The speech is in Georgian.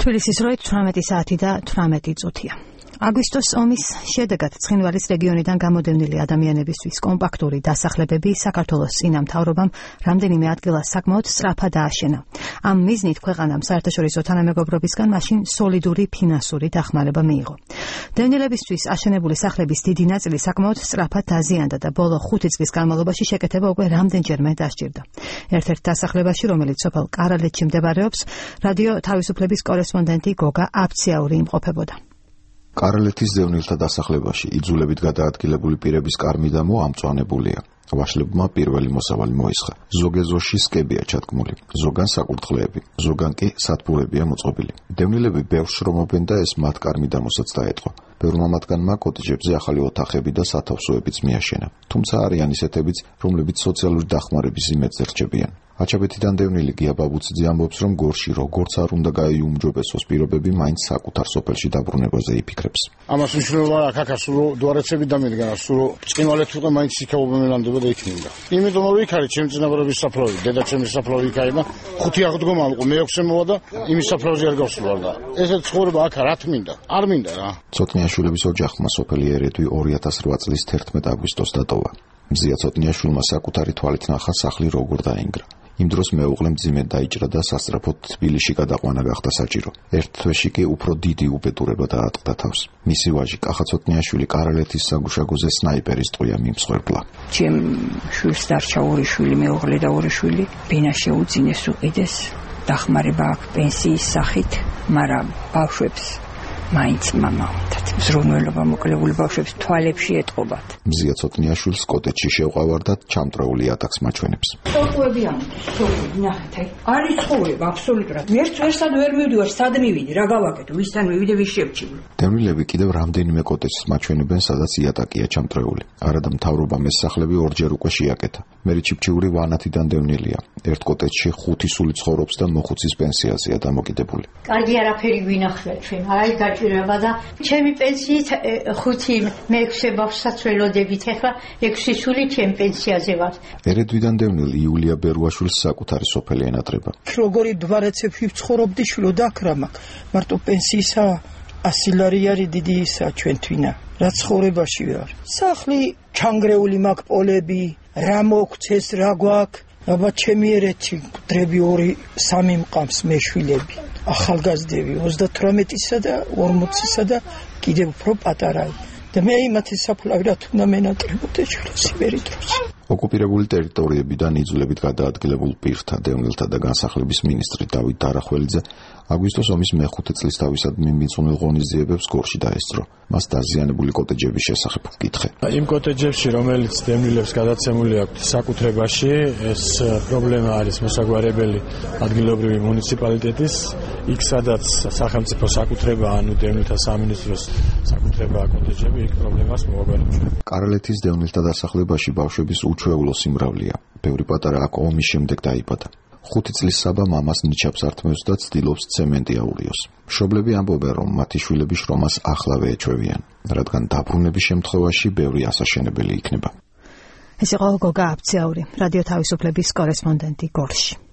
თბილისის როით 18 საათი და 18 წუთია. აგვისტოს ომის შედეგად ცხინვალის რეგიონიდან გამოდევნილი ადამიანებისთვის კომპაქტური დასახლებები საქართველოს წინა მთავრობამ რამდენიმე ადგილას საკმაოდ სწრაფად ააშენა. ამ მიზნით ქვეყანამ საერთაშორისო თანამეგობრობისგან მაშინ სოლიდური ფინანსური დახმარება მიიღო. დევნილებისთვის აშენებული სახლების დიდი ნაწილი საკმაოდ სწრაფად დაზიანდა და ბოლო 5 წლის განმავლობაში შეკეთება უკვე რამდენჯერმე დასჭირდა. ერთ-ერთ დასახლებაში, რომელიც სოფელ კარალეთში მდებარეობს, რადიო თავისუფლების კორესპონდენტი გოგა აბციაური იმყოფებოდა. კარალეთის დევნილთა დასახლებაში იძულებით გადაადგილებული პირების კარ-მიდამო ამწვანებულია. ვაშლებმა პირველი მოსავალი მოისხა. ზოგ-ეზოში სკებია ჩადგმული, ზოგან საკურთხლეები, ზოგან კი სათბურებია მოწყობილი. დევნილები ბევრს შრომობენ და ეს მათ კარ-მიდამოსაც დაეთყვა. ბევრმა მათგანმა კოტეჯებზე ახალი ოთახები და სათავსოებიც მიაშენა. თუმცა არიან ისეთებიც, რომლებიც სოციალური დახმარების იმედზე რჩებიან. აჩაბეთიდან დევნილი გია ბაბუციძე ამბობს, რომ გორში როგორც არ უნდა გაიუმჯობესოს პირობები, მაინც საკუთარ სოფელში დაბრუნებაზე იფიქრებს. ამას მნიშვნელობა აქვს, სულ დუარეცები დამიდგანა, სულ წყინვალეთ უკვე მაინც იქაობა მელანდება და იქნებოდა. იმიტომ რომ იქ არის ჩემი წინაპრების საფლავი, დედაჩემის საფლავი იქ არის და 5 აღდგომა იყო, მე-6 მოვა და იმის საფლავზე არ გავსულა და ესეც ცხოვრება აქ რა თმინდა, არ მინდა რა. ცოტნიაშვილების ოჯახმა სოფელი ერედვი 2008 წლის 11 აგვისტოს დატოვა. მზია ცოტნიაშვილმა საკუთარი თვალით ნახა სახლი როგორ დაინგრა. იმ დროს მეუღლე მძიმედ დაიჭრა და სასწრაფოდ თბილისში გადაყვანა გახდა საჭირო. ერთ თვეში კი უფრო დიდი უბედურება დაატყდა თავს. მისი ვაჟი კახა ცოტნიაშვილი კარალეთის საგუშაგოზე სნაიპერის ტყვია მიმსხვერპლა. ჩემ შვილს დარჩა 2 შვილი, მეუღლე და 2 შვილი. ბინა შეუძინეს უყიდეს, დახმარება აქვს პენსიის სახით, მაგრამ ბავშვებს მაინც მამა უნდათ. ზრუნველობა მოკლებული ბავშვებს თვალებში ეტყობათ. მზია ცოტნიაშვილს კოტეჯში შევყავარ და ჩამტრეული ატაკს მაჩვენებს. სოფლები ამოდის, ნახეთ, არის ცხოვრება აბსოლუტურად. ერთად ვერ მივდივარ, სად მივიდი, რა გავაკეთო, ვისთან მივიდე, ვის შევჩივლო. დევნილები კიდევ რამდენიმე კოტეჯს მაჩვენებენ, სადაც იატაკია ჩამტრეული. არადა მთავრობამ ეს სახლები ორჯერ უკვე შეაკეთა. მერი ჩიფჩიური ვანათიდან დევნილია. ერთ კოტეჯში 5 სული ცხოვრობს და მოხუცის პენსიაზეა დამოკიდებული. კარგი არაფერი ვინახავთ ჩვენ, აი გაჭირება და ჩემი პენსიით 5 მე-6 ბავშვსაც ველოდებით, ახლა 6 სული ჩემ პენსიაზე ვარ. ერედვიდან დევნილი იულია ბერუაშვილს საკუთარი სოფელი ენატრება. როგორი დვარეცებში ვცხოვრობდი შვილო აქ რა მაქვს. მარტო პენსიისა 100 ლარი არის დიდი ისა ჩვენთვინა. რა ცხოვრებაში ვარ. სახლი ჩანგრეული მაქვს, პოლები, რა მოგცეს, რა გვაქვს. აბა ჩემი ერეთში დრები 2-3 მყავს მეშვილები. ახალგაზრდები 38-ისა და 40-ისა და კიდევ უფრო პატარა. და მე იმათი საფლავი რა თქმა მენატრებოდე სიბერი დროს. ოკუპირებული ტერიტორიებიდან იძულებით გადაადგილებულ პირთა, დევნილთა და განსახლების მინისტრი დავით დარახველიძე აგვისტოს ომის მე-5 წლის თავისადმი მიწუნელ ღონისძიებებს გორში დაესწრო. მას დაზიანებული კოტეჯების შესახებ ვკითხე. იმ კოტეჯებში, რომელიც დევნილებს გადაცემული აქვთ საკუთრებაში, ეს პრობლემა არის მოსაგვარებელი ადგილობრივი მუნიციპალიტეტის, იქ სადაც სახელმწიფო საკუთრება, ანუ დევნილთა სამინისტროს საკუთრებაა კოტეჯები, იქ პრობლემას მოაგვარებს. კარალეთის დევნილთა დასახლებაში ბავშვების უჩვეულო სიმრავლეა. ბევრი პატარა აქ ომის შემდეგ დაიბადა. 5 წლის საბა მამას ნიჩაბს ართმევს და ცდილობს ცემენტი აურიოს. მშობლები ამბობენ, რომ მათი შვილები შრომას ახლავე ეჩვევიან, რადგან დაბრუნების შემთხვევაში ბევრი ასაშენებელი იქნება. ეს იყო გოგა აბციაური, რადიო თავისუფლების კორესპონდენტი გორში.